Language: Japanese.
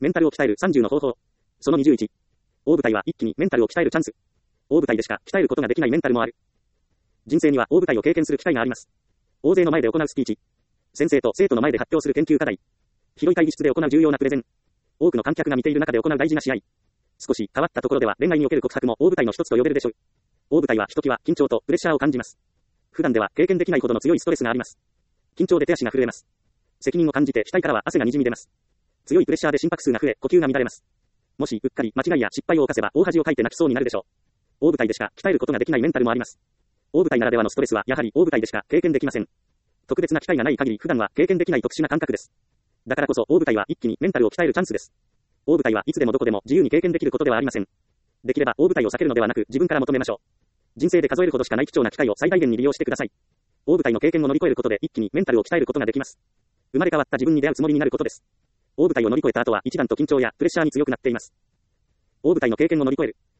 メンタルを鍛える30の方法。その21。大舞台は一気にメンタルを鍛えるチャンス。大舞台でしか鍛えることができないメンタルもある。人生には大舞台を経験する機会があります。大勢の前で行うスピーチ。先生と生徒の前で発表する研究課題。広い会議室で行う重要なプレゼン。多くの観客が見ている中で行う大事な試合。少し変わったところでは恋愛における告白も大舞台の一つと呼べるでしょう。大舞台はひときわ緊張とプレッシャーを感じます。普段では経験できないほどの強いストレスがあります。緊張で手足が震えます。責任を感じて額からは汗がにじみ出ます。強いプレッシャーで心拍数が増え、呼吸が乱れます。もしうっかり間違いや失敗を犯せば大恥をかいて泣きそうになるでしょう。大舞台でしか鍛えることができないメンタルもあります。大舞台ならではのストレスはやはり大舞台でしか経験できません。特別な機会がない限り普段は経験できない特殊な感覚です。だからこそ大舞台は一気にメンタルを鍛えるチャンスです。大舞台はいつでもどこでも自由に経験できることではありません。できれば大舞台を避けるのではなく自分から求めましょう。人生で数えるほどしかない貴重な機会を最大限に利用してください。大舞台の経験を乗り越えることで一気にメンタルを鍛えることができます。生まれ変わった自分に出会うつもりになることです。大舞台を乗り越えた後は一段と緊張やプレッシャーに強くなっています。大舞台の経験を乗り越える。